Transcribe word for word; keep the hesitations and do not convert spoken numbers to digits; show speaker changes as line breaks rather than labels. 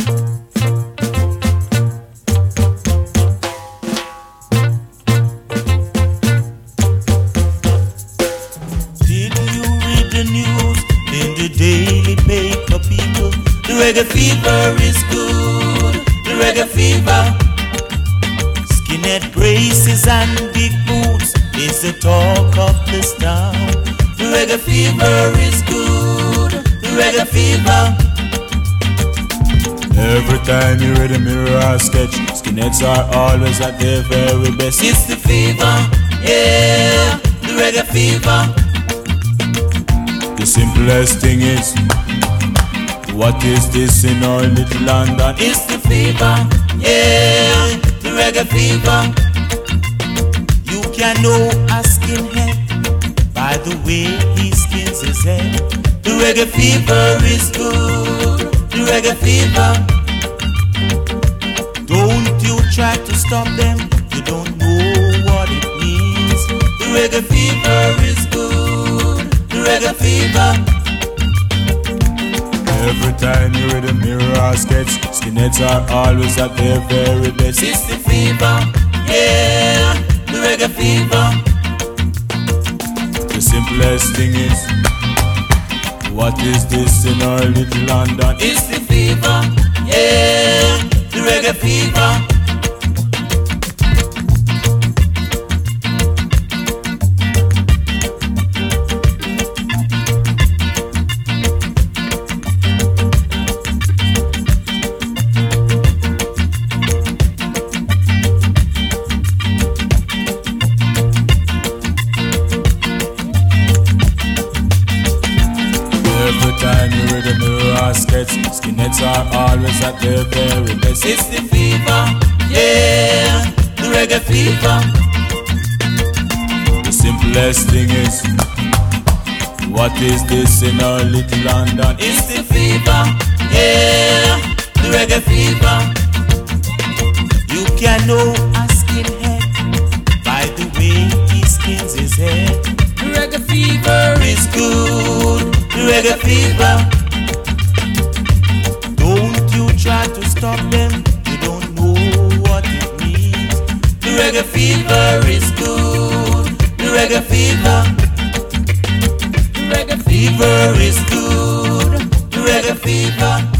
Daily paper people, the reggae fever is good. The reggae fever, skinhead braces and big boots is the talk of this town. The reggae fever is good. The reggae fever. Every time you read a mirror or sketch, skinheads are always at their very best. It's the fever, yeah, the reggae fever. The simplest thing is, what is this in our little London? It's the fever, yeah, the reggae fever. You can know a skinhead by the way he skins his head. The reggae fever is good, the reggae fever. Don't you try to stop them, you don't know what it means. The reggae fever is good, the reggae fever. Every time you read a mirror or sketch, skinheads are always at their very best. It's the fever, yeah, the reggae fever. The simplest thing is, what is this in our little London? It's the fever, yeah, the reggae fever. Every time you read a mirror or sketch, skinheads are always at their very best. It's the fever, yeah, the reggae fever. The simplest thing is, what is this in our little London? It's the fever, yeah, the reggae fever. You can know a skinhead by the way he skins his head. The reggae fever is good, the reggae fever. Don't you try to stop them, you don't know what it means. The reggae fever is good, the reggae fever. The reggae fever is good, the reggae fever.